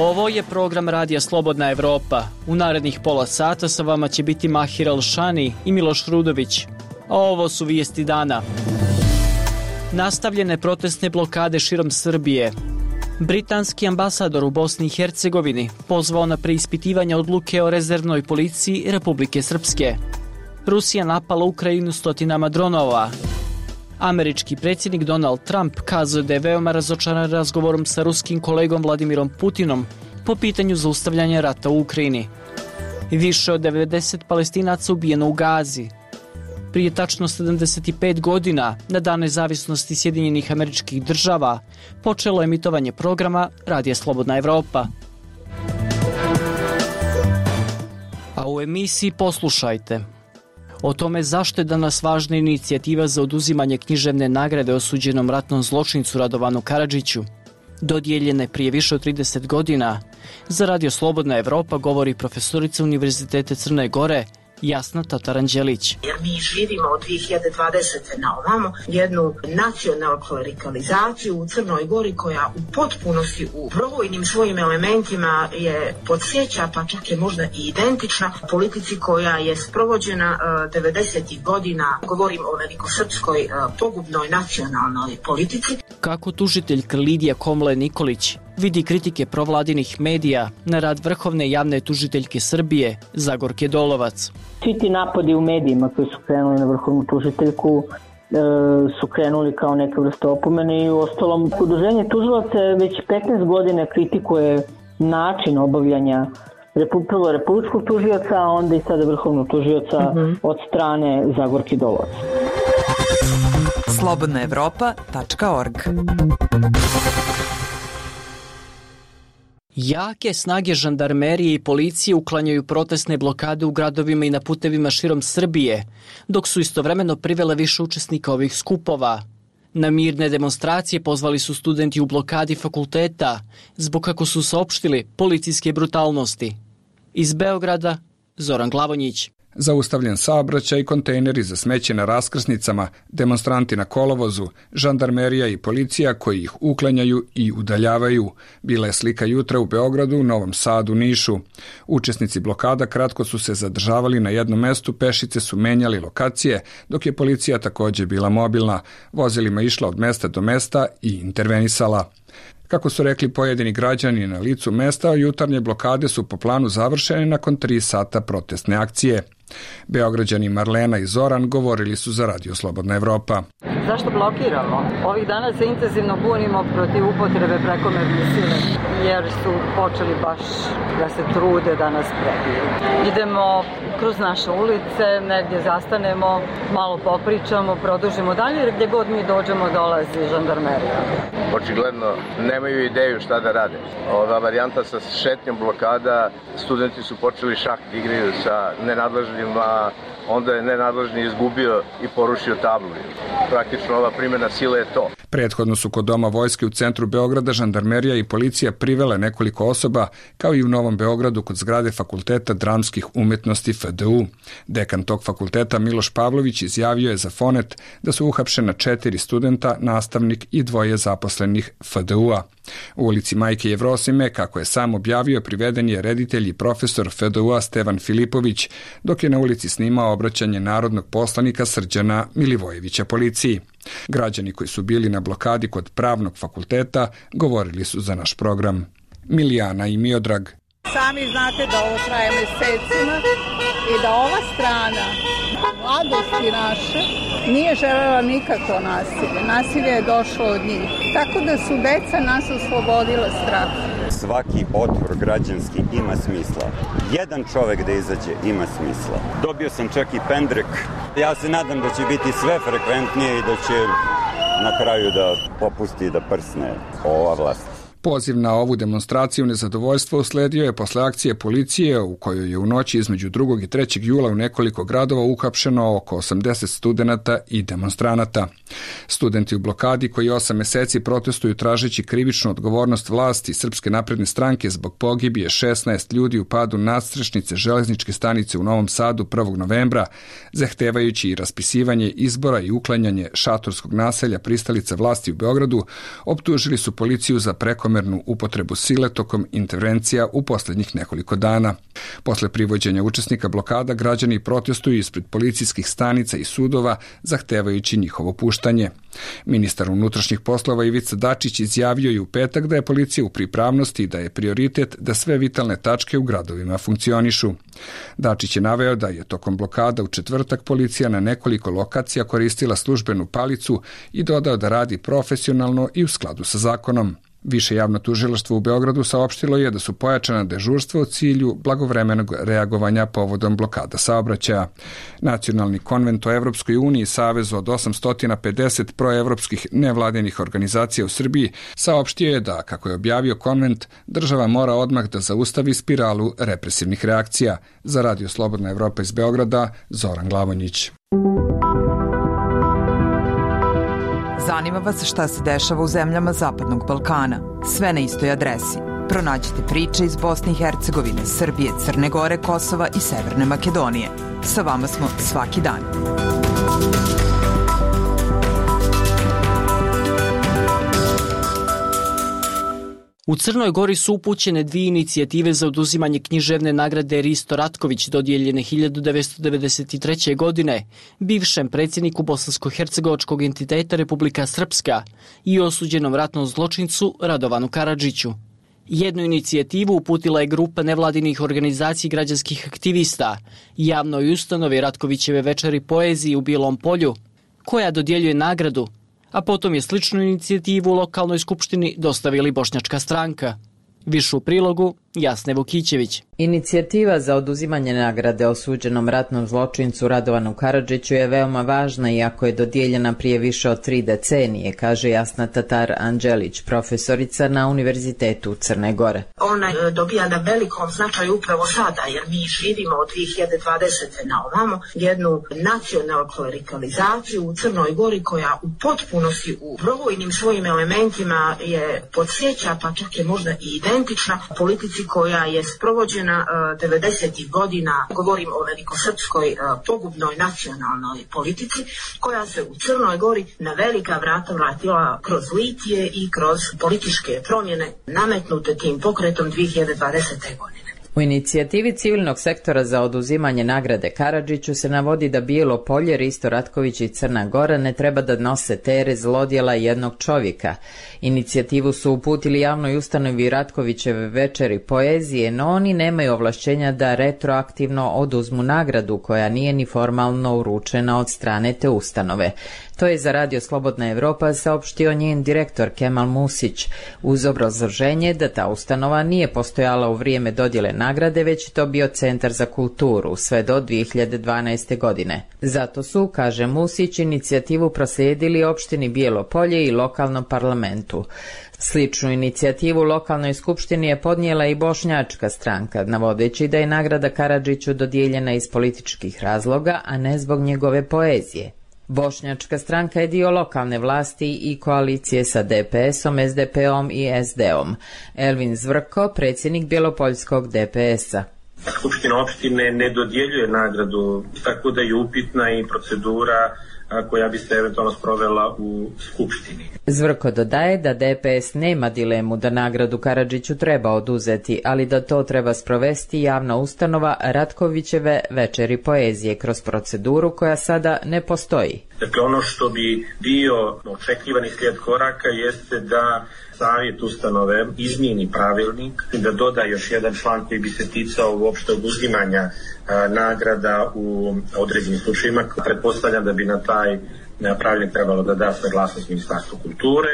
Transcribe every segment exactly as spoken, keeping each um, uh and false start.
Ovo je program Radija Slobodna Evropa. U narednih pola sata sa vama će biti Mahir Alšani i Miloš Rudović. A ovo su vijesti dana. Nastavljene protestne blokade širom Srbije. Britanski ambasador u Bosni i Hercegovini pozvao na preispitivanje odluke o rezervnoj policiji Republike Srpske. Rusija napala Ukrajinu stotinama dronova. Američki predsjednik Donald Trump kazao da je veoma razočaran razgovorom sa ruskim kolegom Vladimirom Putinom po pitanju zaustavljanja rata u Ukrajini. Više od devedeset Palestinaca ubijeno u Gazi. Prije tačno sedamdeset pet godina, na Dan nezavisnosti Sjedinjenih Američkih Država, počelo emitovanje programa Radija Slobodna Evropa. A u emisiji poslušajte o tome zašto je danas važna inicijativa za oduzimanje književne nagrade osuđenom ratnom zločincu Radovanu Karadžiću. Dodijeljene prije više od trideset godina, za Radio Slobodna Evropa govori profesorica Univerziteta Crne Gore Jasna Tataranđelić. Jer mi živimo od dvije hiljade dvadesete na ovamo jednu nacionalnu klerikalizaciju u Crnoj Gori koja u potpunosti u brojnim svojim elementima je podsjeća, pa čak je možda i identična politici koja je sprovođena uh, devedesetih godina. Govorim o velikosrpskoj uh, pogubnoj nacionalnoj politici. Kako tužiteljka Lidija Komle Nikolić vidi kritike provladinih medija na rad vrhovne javne tužiteljke Srbije Zagorke Dolovac. Svi ti napadi u medijima koji su krenuli na vrhovnu tužiteljku e, su krenuli kao neka vrsta opomene i u ostalom udruženje tužilaca već petnaest godina kritikuje način obavljanja prvo republičkog tužioca, a onda i sada vrhovnog tužioca mm-hmm. od strane Zagorke Dolovac. slobodna evropa tačka org. Jake snage žandarmerije i policije uklanjaju protestne blokade u gradovima i na putevima širom Srbije, dok su istovremeno privele više učesnika ovih skupova. Na mirne demonstracije pozvali su studenti u blokadi fakulteta, zbog kako su saopštili policijske brutalnosti. Iz Beograda, Zoran Glavonjić. Zaustavljen saobraćaj i kontejneri za smeće na raskrsnicama, demonstranti na kolovozu, žandarmerija i policija koji ih uklanjaju i udaljavaju. Bila je slika jutra u Beogradu, Novom Sadu, Nišu. Učesnici blokada kratko su se zadržavali na jednom mestu, pešice su menjali lokacije, dok je policija također bila mobilna, vozilima išla od mesta do mesta i intervenisala. Kako su rekli pojedini građani na licu mesta, jutarnje blokade su po planu završene nakon tri sata protestne akcije. Beograđani Marlena i Zoran govorili su za Radio Slobodna Evropa. Zašto blokiramo? Ovih dana se intenzivno bunimo protiv upotrebe prekomerne sile, jer su počeli baš da se trude da nas prebiju. Idemo kroz naše ulice, negdje zastanemo, malo popričamo, produžimo dalje, jer gdje god mi dođemo dolazi žandarmerija. Očigledno nemaju ideju šta da rade. Ova varijanta sa šetnjom blokada, studenti su počeli šah da igraju sa nenadležnjima, onda je nenadležni izgubio i porušio tablu. Praktično ova primjena sile je to. Prethodno su kod Doma vojske u centru Beograda žandarmerija i policija privele nekoliko osoba, kao i u Novom Beogradu kod zgrade Fakulteta dramskih umjetnosti F D U. Dekan tog fakulteta Miloš Pavlović izjavio je za Fonet da su uhapšena četiri studenta, nastavnik i dvoje zaposlenih F D U-a. U ulici Majke Jevrosime, kako je sam objavio, priveden je reditelj i profesor F D U-a Stevan Filipović, dok je na ulici snimao obraćanje narodnog poslanika Srđana Milivojevića policiji. Građani koji su bili na blokadi kod Pravnog fakulteta govorili su za naš program. Milijana i Miodrag. Sami znate da ovo traje mesecima i da ova strana mladosti naše nije želela nikako nasilje. Nasilje je došlo od njih. Tako da su deca nas oslobodila straha. Svaki otpor građanski ima smisla. Jedan čovek da izađe ima smisla. Dobio sam čak i pendrek. Ja se nadam da će biti sve frekventnije i da će na kraju da popusti da prsne ova vlast. Poziv na ovu demonstraciju nezadovoljstva usledio je posle akcije policije u kojoj je u noći između drugog i trećeg jula u nekoliko gradova uhapšeno oko osamdeset studenata i demonstranata. Studenti u blokadi koji osam meseci protestuju tražeći krivičnu odgovornost vlasti Srpske napredne stranke zbog pogibije šesnaest ljudi u padu nadstrešnice železničke stanice u Novom Sadu prvog novembra, zahtevajući i raspisivanje izbora i uklanjanje šatorskog naselja pristalica vlasti u Beogradu, optužili su policiju za prekomernu prekomernu upotrebu sile tokom intervencija u posljednjih nekoliko dana. Posle privođenja učesnika blokada, građani protestuju ispred policijskih stanica i sudova, zahtevajući njihovo puštanje. Ministar unutrašnjih poslova Ivica Dačić izjavio je u petak da je policija u pripravnosti i da je prioritet da sve vitalne tačke u gradovima funkcionišu. Dačić je naveo da je tokom blokada u četvrtak policija na nekoliko lokacija koristila službenu palicu i dodao da radi profesionalno i u skladu sa zakonom. Više javno tužilaštvo u Beogradu saopštilo je da su pojačana dežurstva u cilju blagovremenog reagovanja povodom blokada saobraćaja. Nacionalni konvent o Evropskoj uniji, savez od osamsto pedeset proevropskih nevladinih organizacija u Srbiji, saopštio je da, kako je objavio konvent, država mora odmah da zaustavi spiralu represivnih reakcija. Za Radio Slobodna Evropa iz Beograda, Zoran Glavonjić. Zanima vas šta se dešava u zemljama Zapadnog Balkana. Sve na istoj adresi. Pronađite priče iz Bosne i Hercegovine, Srbije, Crne Gore, Kosova i Severne Makedonije. Sa vama smo svaki dan. U Crnoj Gori su upućene dvije inicijative za oduzimanje književne nagrade Risto Ratković dodijeljene hiljadu devetsto devedeset treće. godine bivšem predsjedniku bosansko-hercegovačkog entiteta Republika Srpska i osuđenom ratnom zločincu Radovanu Karadžiću. Jednu inicijativu uputila je grupa nevladinih organizacija građanskih aktivista javnoj ustanovi Ratkovićeve večeri poeziji u Bilom Polju, koja dodjeljuje nagradu, a potom je sličnu inicijativu u lokalnoj skupštini dostavili Bošnjačka stranka. Više u prilogu Jasne Vukićević. Inicijativa za oduzimanje nagrade osuđenom ratnom zločincu Radovanu Karadžiću je veoma važna, iako je dodijeljena prije više od tri decenije, kaže Jasna Tatar Anđelić, profesorica na Univerzitetu Crne Gore. Ona dobija na velikom značaju upravo sada, jer mi živimo od dvije hiljade dvadesete. na ovamo jednu nacionalnu klerikalizaciju u Crnoj Gori koja u potpunosti u brojnim svojim elementima je podsjeća, pa čak je možda i identična politici koja je sprovođena devedesetih godina, govorim o velikosrpskoj pogubnoj nacionalnoj politici, koja se u Crnoj Gori na velika vrata vratila kroz litije i kroz političke promjene nametnute tim pokretom dvije hiljade dvadesete. godine. U inicijativi civilnog sektora za oduzimanje nagrade Karadžiću se navodi da Bijelo Polje, Risto Ratković i Crna Gora ne treba da nose teret zlodjela jednog čovjeka. Inicijativu su uputili javnoj ustanovi Ratkovićeve večeri poezije, no oni nemaju ovlašćenja da retroaktivno oduzmu nagradu koja nije ni formalno uručena od strane te ustanove. To je za Radio Slobodna Evropa saopštio njen direktor Kemal Musić, uz obrazloženje da ta ustanova nije postojala u vrijeme dodjele nagrade, već to bio Centar za kulturu sve do dvije hiljade dvanaeste. godine. Zato su, kaže Musić, inicijativu proslijedili opštini Bijelo Polje i lokalnom parlamentu. Sličnu inicijativu u lokalnoj skupštini je podnijela i Bošnjačka stranka, navodeći da je nagrada Karadžiću dodijeljena iz političkih razloga, a ne zbog njegove poezije. Bošnjačka stranka je dio lokalne vlasti i koalicije sa D P S-om, S D P-om i S D-om. Elvin Zvrko, predsjednik Bjelopoljskog D P S-a. Skupština opštine ne dodjeljuje nagradu, tako da je upitna i procedura koja bi se eventualno sprovela u Skupštini. Zvrko dodaje da D P S nema dilemu da nagradu Karadžiću treba oduzeti, ali da to treba sprovesti javna ustanova Ratkovićeve večeri poezije kroz proceduru koja sada ne postoji. Dakle, ono što bi bio očekivani slijed koraka jeste da savjet ustanove izmijeni pravilnik, da doda još jedan član koji bi se ticao uopšte oduzimanja a, nagrada u određenim slučajima. Pretpostavljam da bi na taj pravilnik trebalo da da saglasnost Ministarstva kulture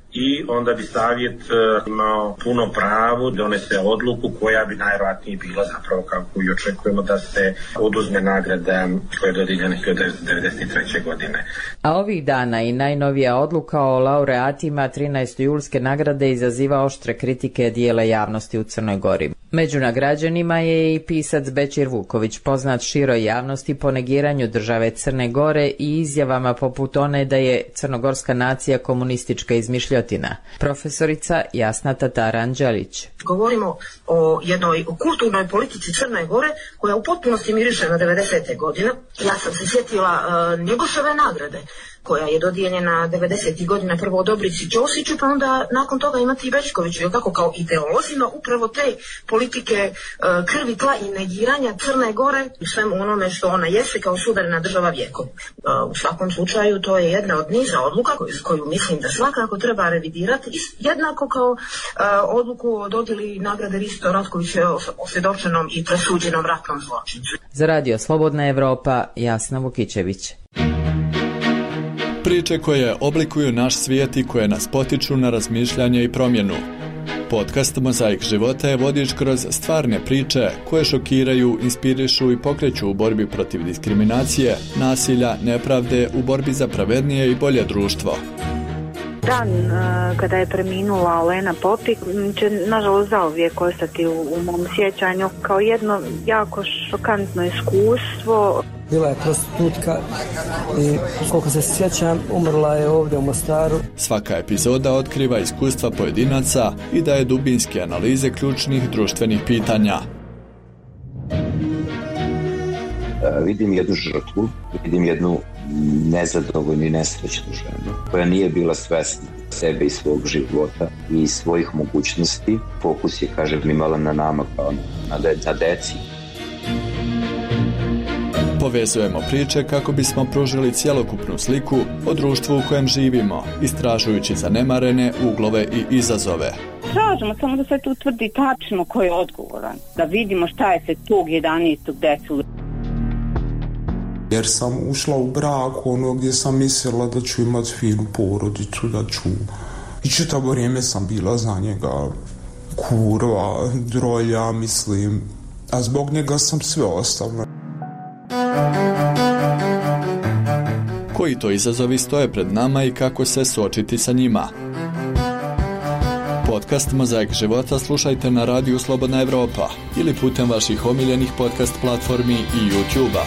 i onda bi savjet imao puno pravo da donese odluku koja bi najvjerojatnije bila zapravo kako i očekujemo da se oduzme nagrada koja je dodijeljena hiljadu devetsto devedeset treće. godine. A ovih dana i najnovija odluka o laureatima trinaestojulske nagrade izaziva oštre kritike dijela javnosti u Crnoj Gori. Među nagrađenima je i pisac Bećir Vuković, poznat široj javnosti po negiranju države Crne Gore i izjavama poput one da je crnogorska nacija komunistička izmišljotina. Profesorica Jasna Tatar Anđelić. Govorimo o jednoj kulturnoj politici Crne Gore koja u potpunosti miriše na devedesete. godine. Ja sam se sjetila uh, Njegoševe nagrade. koja je dodijeljena devedesetih godina prvo Dobrici Ćosiću, pa onda nakon toga imati i Bećkoviću, jel tako, kao ideolozima upravo te politike uh, krvi, tla i negiranja Crne Gore u svemu onome što ona jeste kao suverena država vijekova. Uh, u svakom slučaju to je jedna od niza odluka koju, koju mislim da svakako treba revidirati, jednako kao uh, odluku o dodjeli nagrade Risto Ratković osvjedočenom i presuđenom ratnom zločincu. Za Radio Slobodna Evropa, Jasna Vukićević. Priče koje oblikuju naš svijet i koje nas potiču na razmišljanje i promjenu. Podcast Mozaik života je vodič kroz stvarne priče koje šokiraju, inspirišu i pokreću u borbi protiv diskriminacije, nasilja, nepravde, u borbi za pravednije i bolje društvo. Dan uh, kada je preminula Olena Popik će nažalost zauvijek ostati u, u mom sjećanju kao jedno jako šokantno iskustvo. Bila je prostitutka i koliko se sjećam umrla je ovdje u Mostaru. Svaka epizoda otkriva iskustva pojedinaca i daje dubinske analize ključnih društvenih pitanja. Uh, vidim jednu žrtvu, vidim jednu nezadovoljnu i nesrećnu ženu koja nije bila svesna sebe i svog života i svojih mogućnosti. Fokus je, kažem, imala na nama kao na, de, na deci. Povezujemo priče kako bismo pružili cjelokupnu sliku o društvu u kojem živimo, istražujući zanemarene uglove i izazove. Tražimo samo da se tu utvrdi tačno ko je odgovoran, da vidimo šta je se tog jedanaestog desilo. Jer sam ušla u brak ono gdje sam mislila da ću imati finu porodicu, da ću... I čitavo vrijeme sam bila za njega kurva, drolja, mislim. A zbog njega sam sve ostavila. Koji to izazovi stoje pred nama i kako se suočiti sa njima? Podcast Mozaik života slušajte na Radiju Slobodna Evropa ili putem vaših omiljenih podcast platformi i YouTube-a.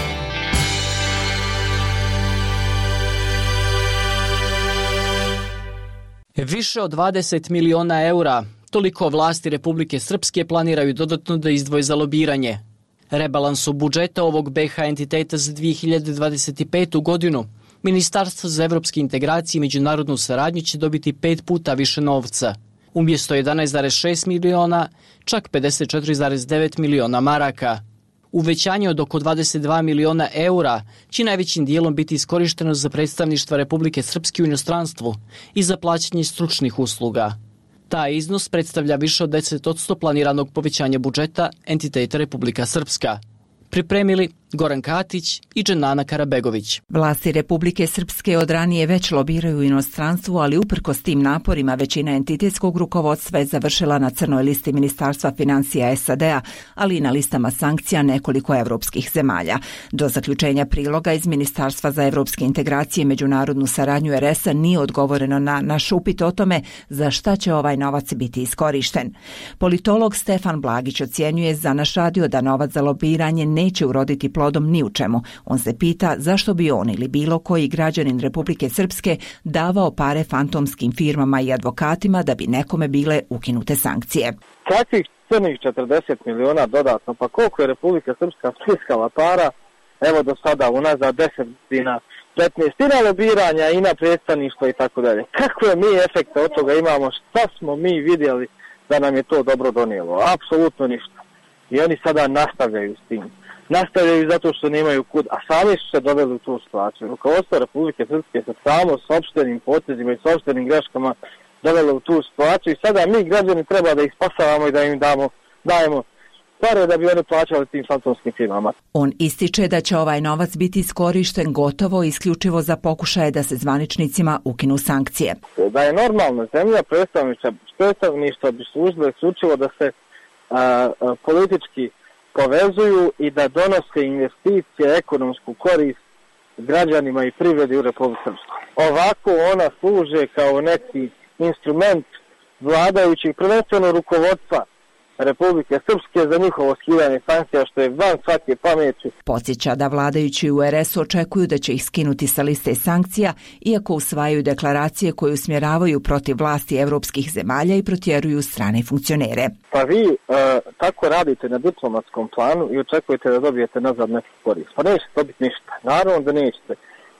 Više od dvadeset miliona eura, toliko vlasti Republike Srpske planiraju dodatno da izdvoje za lobiranje. Rebalansu budžeta ovog be ha entiteta za dvije hiljade dvadeset petu. godinu Ministarstvo za evropske integracije i međunarodnu saradnju će dobiti pet puta više novca. Umjesto jedanaest zarez šest miliona, čak pedeset četiri zarez devet miliona maraka. Uvećanje od oko dvadeset dva miliona eura će najvećim dijelom biti iskorišteno za predstavništva Republike Srpske u inostranstvu i za plaćanje stručnih usluga. Taj iznos predstavlja više od deset posto planiranog povećanja budžeta entiteta Republika Srpska. Pripremili Goran Katić i Dženana Karabegović. Vlasti Republike Srpske od ranije već lobiraju u inostranstvu, ali uprkos tim naporima većina entitetskog rukovodstva je završila na crnoj listi Ministarstva financija es a de a, ali i na listama sankcija nekoliko evropskih zemalja. Do zaključenja priloga iz Ministarstva za evropske integracije i međunarodnu saradnju er es a nije odgovoreno na naš upit o tome za šta će ovaj novac biti iskorišten. Politolog Stefan Blagić ocjenjuje za naš radio da novac za lobiranje neće uroditi plodom ni u čemu. On se pita zašto bi on ili bilo koji građanin Republike Srpske davao pare fantomskim firmama i advokatima da bi nekome bile ukinute sankcije. Kakvih crnih četrdeset miliona dodatno, pa koliko je Republika Srpska stiskala para, evo do sada unazad deset godina, petnaest i na lobiranja i na predstavništvo i tako dalje. Kakve mi efekte od toga imamo, šta smo mi vidjeli da nam je to dobro donijelo? Apsolutno ništa. I oni sada nastavljaju s tim. Nastavljaju zato što nemaju kud, a sami su se doveli u tu situaciju. Rukovodstvo Republike Srpske sa samo sopstvenim potezima i sopstvenim greškama dovelo u tu situaciju i sada mi građani treba da ih spasavamo i da im damo, dajemo pare da bi oni plaćali tim fantomskim firmama. On ističe da će ovaj novac biti iskorišten gotovo isključivo za pokušaje da se zvaničnicima ukinu sankcije. Da je normalna zemlja, predstavništva bi služile isključivo da se a, a, politički povezuju i da donose investicije, ekonomsku korist građanima i privredi u Republici Srpskoj. Ovako ona služe kao neki instrument vladajućih, prvenstveno rukovodstva Republike Srpske za njihovo skidanje sankcija, što je van svake pameti. Podsjeća da vladajući u er es u očekuju da će ih skinuti sa liste sankcija, iako usvajaju deklaracije koje usmjeravaju protiv vlasti evropskih zemalja i protjeruju strane funkcionere. Pa vi e, tako radite na diplomatskom planu i očekujete da dobijete nazad neku korist. Pa nećete dobiti ništa. Naravno da nećete.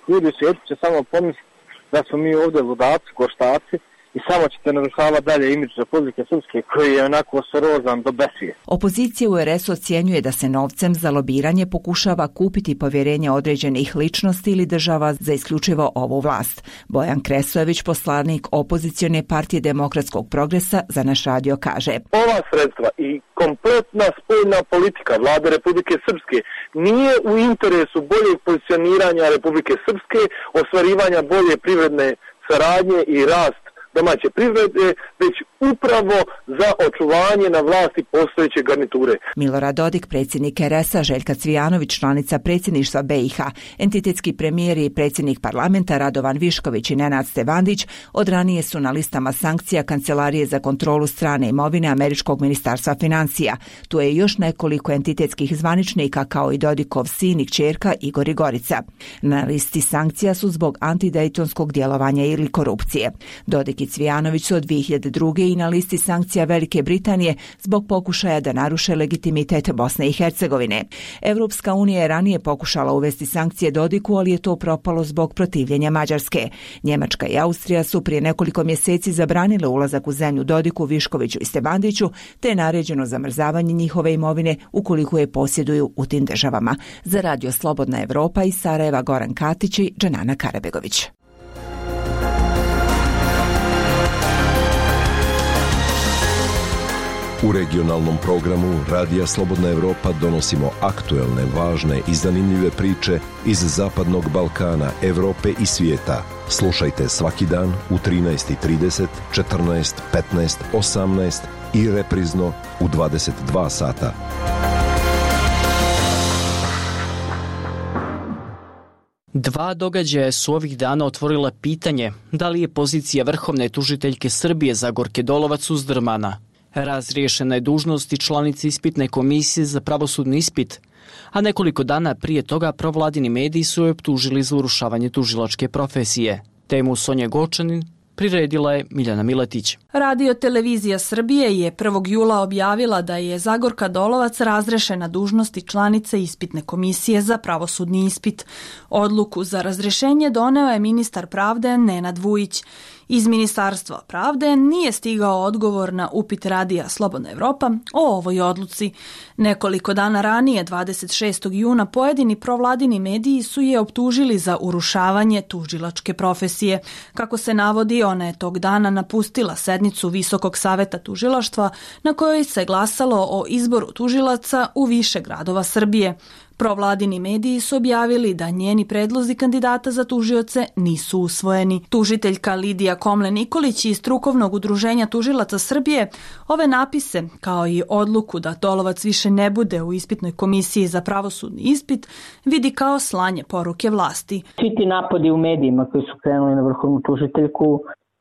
ljudi u svijetu će samo pomisliti da smo mi ovdje ludaci, koštaci i samo ćete narušavati dalje imidž Republike Srpske koji je onako sorozan do besvijesti. Opozicija u er es ocjenjuje da se novcem za lobiranje pokušava kupiti povjerenje određenih ličnosti ili država za isključivo ovu vlast. Bojan Kresojević, poslanik opozicione partije Demokratskog progresa, za naš radio kaže: Ova sredstva i kompletna spoljna politika vlade Republike Srpske nije u interesu boljeg pozicioniranja Republike Srpske, ostvarivanja bolje privredne saradnje i rast domaće privrede, već upravo za očuvanje na vlasti postojeće garniture. Milorad Dodik, predsjednik er es-a, Željka Cvijanović, članica predsjedništva be i ha, entitetski premijer i predsjednik parlamenta Radovan Višković i Nenad Stevandić od ranije su na listama sankcija Kancelarije za kontrolu strane imovine Američkog ministarstva financija. Tu je još nekoliko entitetskih zvaničnika kao i Dodikov sin i kćerka Igor i Gorica. Na listi sankcija su zbog antidejtonskog djelovanja ili korupcije. Dodik i Cvijanović su od dvije hiljade druge i na listi sankcija Velike Britanije zbog pokušaja da naruše legitimitet Bosne i Hercegovine. Evropska unija je ranije pokušala uvesti sankcije Dodiku, ali je to propalo zbog protivljenja Mađarske. Njemačka i Austrija su prije nekoliko mjeseci zabranile ulazak u zemlju Dodiku, Viškoviću i Stevandiću, te je naređeno zamrzavanje njihove imovine ukoliko je posjeduju u tim državama. Za Radio Slobodna Evropa iz Sarajeva Goran Katić i Džanana Karabegović. U regionalnom programu Radija Slobodna Evropa donosimo aktuelne, važne i zanimljive priče iz Zapadnog Balkana, Evrope i svijeta. Slušajte svaki dan u trinaest i trideset, četrnaest, petnaest, osamnaest i reprizno u dvadeset dva sata. Dva događaja su ovih dana otvorila pitanje da li je pozicija vrhovne tužiteljke Srbije Zagorke Dolovac uzdrmana. Razriješena je dužnost i članici ispitne komisije za pravosudni ispit, a nekoliko dana prije toga provladini mediji su je optužili za urušavanje tužilačke profesije. Temu Sonje Gočanin priredila je Miljana Miletić. Radio Televizija Srbije je prvog jula objavila da je Zagorka Dolovac razrešena dužnosti članice ispitne komisije za pravosudni ispit. Odluku za razrešenje doneo je ministar pravde Nenad Vujić. Iz Ministarstva pravde nije stigao odgovor na upit Radija Slobodna Evropa o ovoj odluci. Nekoliko dana ranije, dvadeset šestog juna, pojedini provladini mediji su je optužili za urušavanje tužilačke profesije. Kako se navodi, ona je tog dana napustila sednicu Visokog saveta tužilaštva na kojoj se glasalo o izboru tužilaca u više gradova Srbije. Provladini mediji su objavili da njeni predlozi kandidata za tužioce nisu usvojeni. Tužiteljka Lidija Komlen-Nikolić iz Strukovnog udruženja tužilaca Srbije ove napise, kao i odluku da Dolovac više ne bude u ispitnoj komisiji za pravosudni ispit, vidi kao slanje poruke vlasti. Svi ti napadi u medijima koji su krenuli na vrhovnu tužiteljku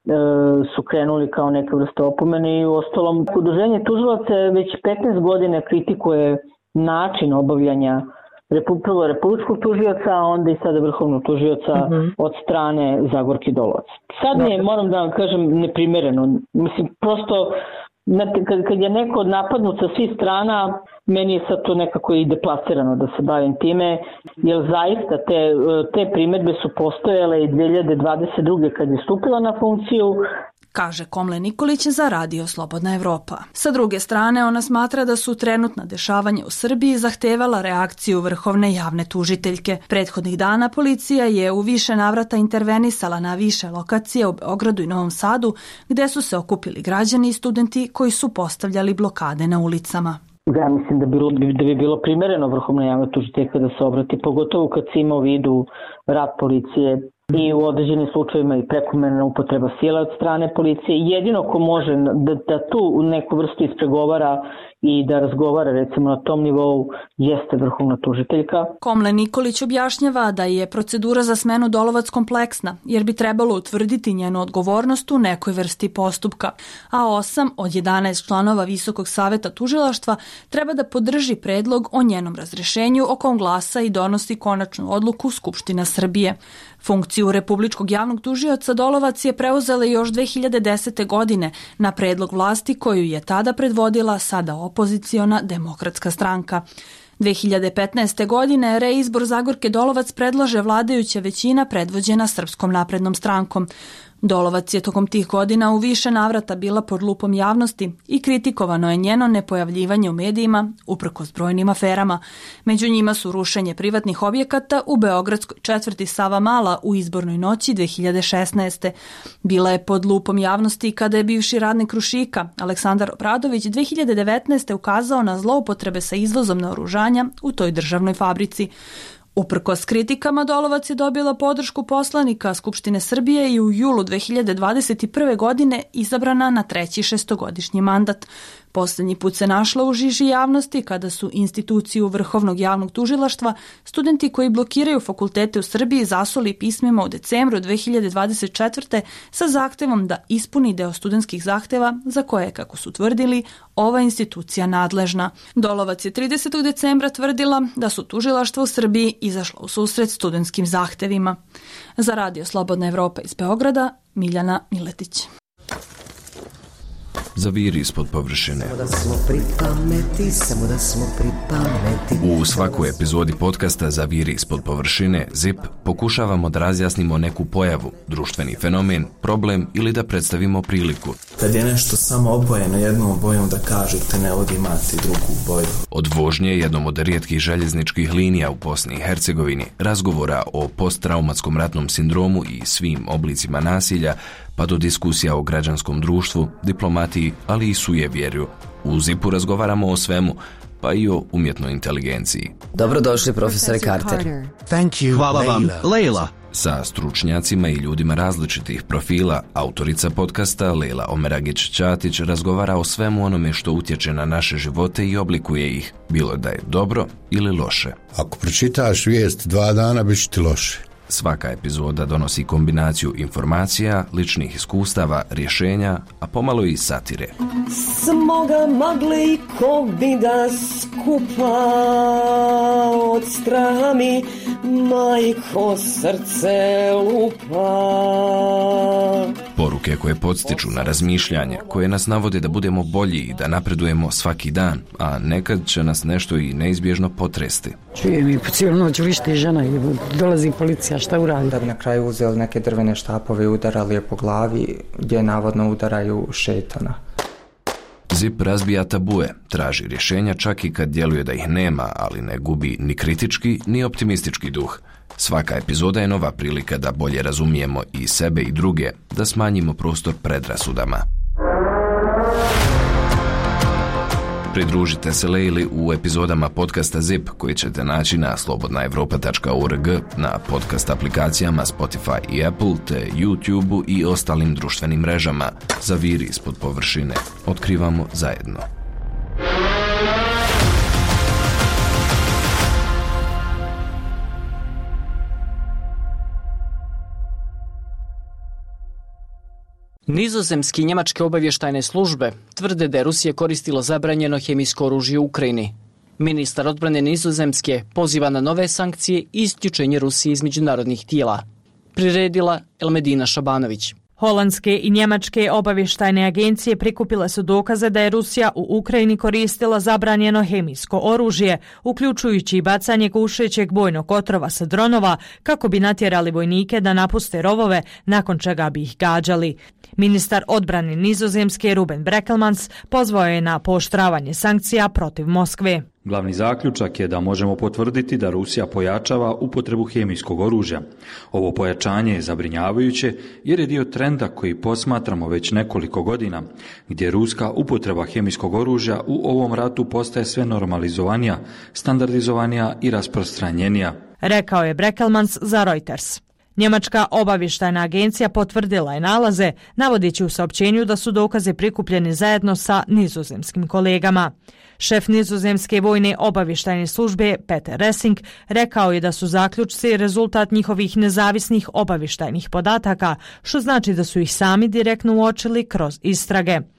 su krenuli kao neka vrsta opomene i u ostalom udruženje tužilaca već petnaest godina kritikuje način obavljanja prvo republičkog tužioca, a onda i sada vrhovnog tužioca uh-huh. od strane Zagorke Dolovac. Sad mi je, moram da vam kažem, neprimereno. Mislim, prosto, kad, kad je neko napadnut sa svih strana, meni je sad to nekako i deplasirano da se bavim time, jer zaista te, te primedbe su postojale i dvije hiljade dvadeset druge kad je stupila na funkciju, kaže Komlen-Nikolić za Radio Slobodna Evropa. Sa druge strane, ona smatra da su trenutna dešavanja u Srbiji zahtevala reakciju vrhovne javne tužiteljke. Prethodnih dana policija je u više navrata intervenisala na više lokacije u Beogradu i Novom Sadu, gde su se okupili građani i studenti koji su postavljali blokade na ulicama. Ja mislim da, bilo, da bi bilo primereno vrhovna javna tužiteljka da se obrati, pogotovo kad se ima u vidu rad policije i u određenim slučajevima i prekomerna upotreba sile od strane policije. Jedino ko može da, da tu neku vrstu ispregovara i da razgovara recimo na tom nivou jeste vrhovna tužiteljka. Komlen-Nikolić objašnjava da je procedura za smenu Dolovac kompleksna, jer bi trebalo utvrditi njenu odgovornost u nekoj vrsti postupka, a osam od jedanaest članova Visokog saveta tužilaštva treba da podrži predlog o njenom razrešenju o kom glasa i donosi konačnu odluku Skupština Srbije. Funkciju republičkog javnog tužioca Dolovac je preuzela još dve hiljade desete. godine na predlog vlasti koju je tada predvodila sada opoziciona Demokratska stranka. dve hiljade petnaeste. godine reizbor Zagorke Dolovac predlaže vladajuća većina predvođena Srpskom naprednom strankom. Dolovac je tokom tih godina u više navrata bila pod lupom javnosti i kritikovano je njeno nepojavljivanje u medijima uprkos brojnim aferama. Među njima su rušenje privatnih objekata u beogradskoj četvrti Savamala u izbornoj noći dve hiljade šesnaeste. Bila je pod lupom javnosti kada je bivši radnik Krušika Aleksandar Obradović dve hiljade devetnaeste. ukazao na zloupotrebe sa izvozom naoružanja u toj državnoj fabrici. Uprkos kritikama, Dolovac je dobila podršku poslanika Skupštine Srbije i u julu dve hiljade dvadeset prve. godine izabrana na treći šestogodišnji mandat. Poslednji put se našla u žiži javnosti kada su instituciju Vrhovnog javnog tužilaštva studenti koji blokiraju fakultete u Srbiji zasuli pismima u decembru dve hiljade dvadeset četvrte. sa zahtevom da ispuni deo studentskih zahteva za koje, kako su tvrdili, ova institucija nadležna. Dolovac je tridesetog decembra tvrdila da su tužilaštva u Srbiji izašla u susret studentskim zahtevima. Za Radio Slobodna Evropa iz Beograda, Miljana Miletić. Zaviri ispod površine. Samo da smo pri pameti, samo da smo pri pameti. U svakoj epizodi podcasta Zaviri ispod površine, Zip, pokušavamo da razjasnimo neku pojavu, društveni fenomen, problem ili da predstavimo priliku. Kad je nešto samo obojeno jednom bojom, da kažete ne vodi imati drugu boju. Od vožnje jednom od rijetkih željezničkih linija u Bosni i Hercegovini, razgovora o posttraumatskom ratnom sindromu i svim oblicima nasilja, pa do diskusija o građanskom društvu, diplomatiji, ali i sujevjerju. U Zipu razgovaramo o svemu, pa i o umjetnoj inteligenciji. Dobrodošli, profesore Carter. Thank you, Hvala vam, Leila. Sa stručnjacima i ljudima različitih profila, autorica podcasta Leila Omeragić-Ćatić razgovara o svemu onome što utječe na naše živote i oblikuje ih, bilo da je dobro ili loše. Ako pročitaš vijest dva dana, bit će ti loše. Svaka epizoda donosi kombinaciju informacija, ličnih iskustava, rješenja, a pomalo i satire. Smoga magle i kovida skupa, od straha mi majko srce lupa. Poruke koje podstiču na razmišljanje, koje nas navode da budemo bolji i da napredujemo svaki dan, a nekad će nas nešto i neizbježno potresti. Čujem i po cijelu noć vrišti žena i dolazi policija, šta uradi? Da bi na kraju uzeli neke drvene štapove i udarali je po glavi, gdje navodno udaraju šetana. Zip razbija tabue, traži rješenja čak i kad djeluje da ih nema, ali ne gubi ni kritički ni optimistički duh. Svaka epizoda je nova prilika da bolje razumijemo i sebe i druge, da smanjimo prostor predrasudama. Pridružite se Leili u epizodama podcasta Zip koji ćete naći na slobodna evropa tačka org, na podcast aplikacijama Spotify i Apple, te YouTubeu i ostalim društvenim mrežama. Zaviri ispod površine. Otkrivamo zajedno. Nizozemski i njemačke obavještajne službe tvrde da je Rusija koristila zabranjeno hemijsko oružje u Ukrajini. Ministar odbrane Nizozemske poziva na nove sankcije i isključenje Rusije iz međunarodnih tijela. Priredila Elmedina Šabanović. Holandske i njemačke obavještajne agencije prikupile su dokaze da je Rusija u Ukrajini koristila zabranjeno hemijsko oružje, uključujući i bacanje gušećeg bojnog otrova sa dronova, kako bi natjerali vojnike da napuste rovove, nakon čega bi ih gađali. Ministar odbrane Nizozemske Ruben Brekelmans pozvao je na pooštravanje sankcija protiv Moskve. Glavni zaključak je da možemo potvrditi da Rusija pojačava upotrebu hemijskog oružja. Ovo pojačanje je zabrinjavajuće jer je dio trenda koji posmatramo već nekoliko godina, gdje ruska upotreba hemijskog oružja u ovom ratu postaje sve normalizovanija, standardizovanija i rasprostranjenija. Rekao je Brekelmans za Reuters. Njemačka obavještajna agencija potvrdila je nalaze, navodeći u saopćenju da su dokaze prikupljeni zajedno sa nizozemskim kolegama. Šef nizozemske vojne obavještajne službe Peter Ressing rekao je da su zaključci rezultat njihovih nezavisnih obavještajnih podataka, što znači da su ih sami direktno uočili kroz istrage.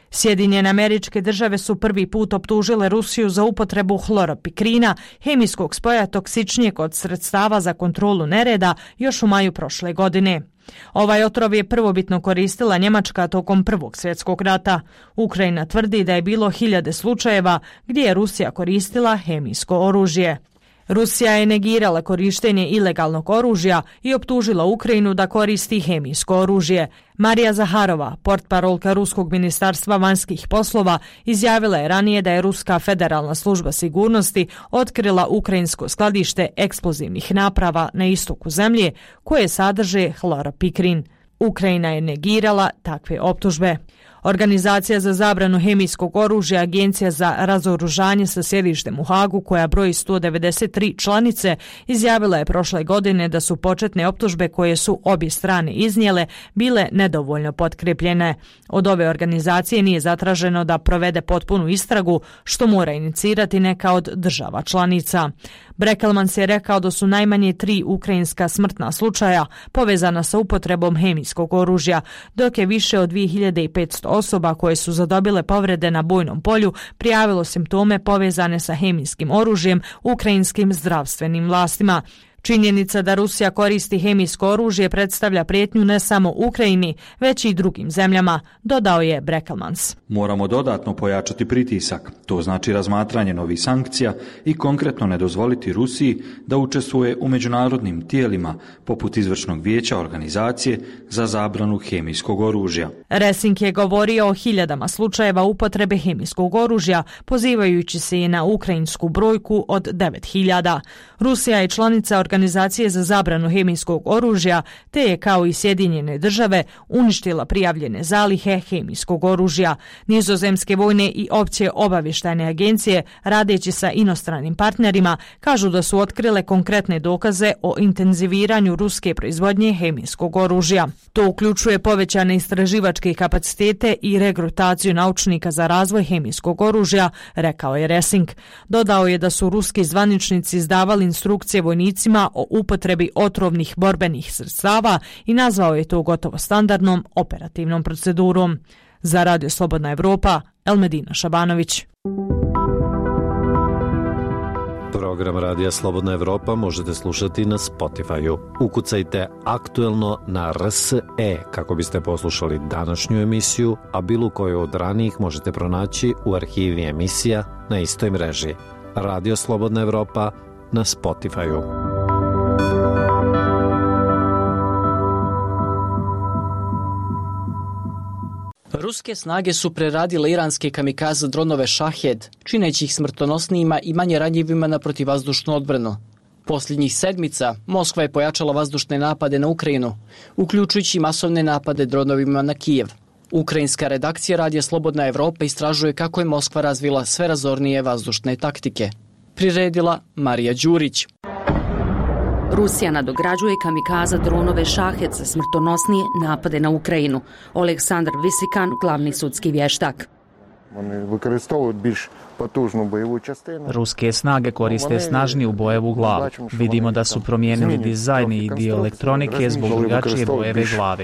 Sjedinjene Američke Države su prvi put optužile Rusiju za upotrebu hloropikrina, hemijskog spoja toksičnijeg od sredstava za kontrolu nereda, još u maju prošle godine. Ovaj otrov je prvobitno koristila Njemačka tokom Prvog svjetskog rata. Ukrajina tvrdi da je bilo hiljade slučajeva gdje je Rusija koristila hemijsko oružje. Rusija je negirala korištenje ilegalnog oružja i optužila Ukrajinu da koristi hemijsko oružje. Marija Zaharova, portparolka Ruskog ministarstva vanjskih poslova, izjavila je ranije da je Ruska federalna služba sigurnosti otkrila ukrajinsko skladište eksplozivnih naprava na istoku zemlje koje sadrže hloropikrin. Ukrajina je negirala takve optužbe. Organizacija za zabranu hemijskog oružja, Agencija za razoružanje sa sjedištem u Hagu, koja broji sto devedeset tri članice, izjavila je prošle godine da su početne optužbe koje su obje strane iznijele bile nedovoljno potkrepljene. Od ove organizacije nije zatraženo da provede potpunu istragu, što mora inicirati neka od država članica. Brekelmans je rekao da su najmanje tri ukrajinska smrtna slučaja povezana sa upotrebom hemijskog oružja, dok je više od dvije hiljade petsto osoba koje su zadobile povrede na bojnom polju prijavilo simptome povezane sa hemijskim oružjem ukrajinskim zdravstvenim vlastima. Činjenica da Rusija koristi hemijsko oružje predstavlja prijetnju ne samo Ukrajini, već i drugim zemljama, dodao je Brekelmans. Moramo dodatno pojačati pritisak, to znači razmatranje novih sankcija i konkretno ne dozvoliti Rusiji da učestvuje u međunarodnim tijelima poput Izvršnog vijeća organizacije za zabranu hemijskog oružja. Resink je govorio o hiljadama slučajeva upotrebe hemijskog oružja, pozivajući se i na ukrajinsku brojku od devet hiljada. Rusija je članica Organizacije za zabranu hemijskog oružja, te je kao i Sjedinjene države uništila prijavljene zalihe hemijskog oružja. Nizozemske vojne i opće obavještajne agencije, radeći sa inostranim partnerima, kažu da su otkrile konkretne dokaze o intenziviranju ruske proizvodnje hemijskog oružja. To uključuje povećane istraživačke kapacitete i regrutaciju naučnika za razvoj hemijskog oružja, rekao je Resink. Dodao je da su ruski zvaničnici izdavali instrukcije vojnicima o upotrebi otrovnih borbenih sredstava i nazvao je to gotovo standardnom operativnom procedurom. Za Radio Slobodna Evropa, Elmedina Šabanović. Program Radija Slobodna Evropa možete slušati na Spotify-u. Ukucajte aktuelno na R S E kako biste poslušali današnju emisiju, a bilo koju od ranijih možete pronaći u arhivi emisija na istoj mreži. Radio Slobodna Evropa na Spotify-u. Ruske snage su preradile iranske kamikaze dronove Shahed, čineći ih smrtonosnijima i manje ranjivima na protivvazdušnu odbranu. Posljednjih sedmica Moskva je pojačala vazdušne napade na Ukrajinu, uključujući masovne napade dronovima na Kijev. Ukrajinska redakcija Radija Slobodna Evropa istražuje kako je Moskva razvila sve razornije vazdušne taktike. Priredila Marija Đurić. Rusija nadograđuje kamikaza dronove Shahed za smrtonosnije napade na Ukrajinu. Oleksandar Visikan, glavni sudski vještak. Ruske snage koriste snažniju bojevu glavu. Vidimo da su promijenili dizajn i dio elektronike zbog drugačije bojeve glave.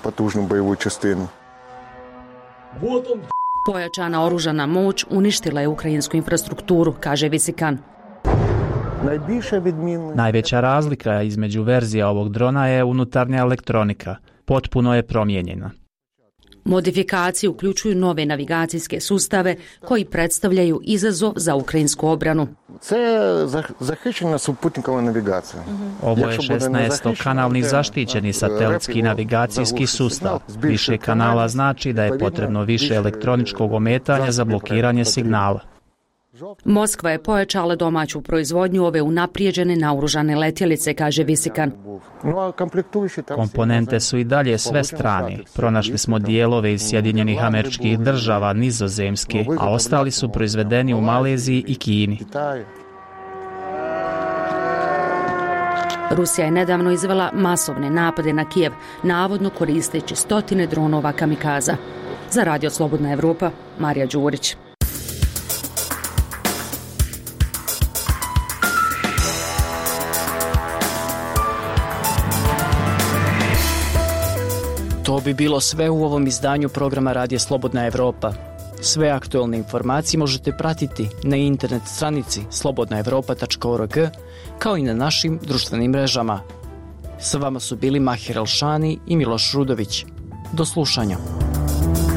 Pojačana oružana moć uništila je ukrajinsku infrastrukturu, kaže Visikan. Najveća razlika između verzija ovog drona je unutarnja elektronika. Potpuno je promijenjena. Modifikacije uključuju nove navigacijske sustave koji predstavljaju izazov za ukrajinsku obranu. Ovo je šesnaestokanalni zaštićeni satelitski navigacijski sustav. Više kanala znači da je potrebno više elektroničkog ometanja za blokiranje signala. Moskva je pojačala domaću proizvodnju ove unaprijeđene naoružane letjelice, kaže Visikan. Komponente su i dalje sve strane. Pronašli smo dijelove iz Sjedinjenih Američkih Država, Nizozemske, a ostali su proizvedeni u Maleziji i Kini. Rusija je nedavno izvela masovne napade na Kijev, navodno koristeći stotine dronova kamikaza. Za Radio Slobodna Evropa, Marija Đurić. To bi bilo sve u ovom izdanju programa Radija Slobodna Evropa. Sve aktualne informacije možete pratiti na internet stranici slobodna evropa tačka org kao i na našim društvenim mrežama. Sa vama su bili Mahir Alšani i Miloš Rudović. Do slušanja.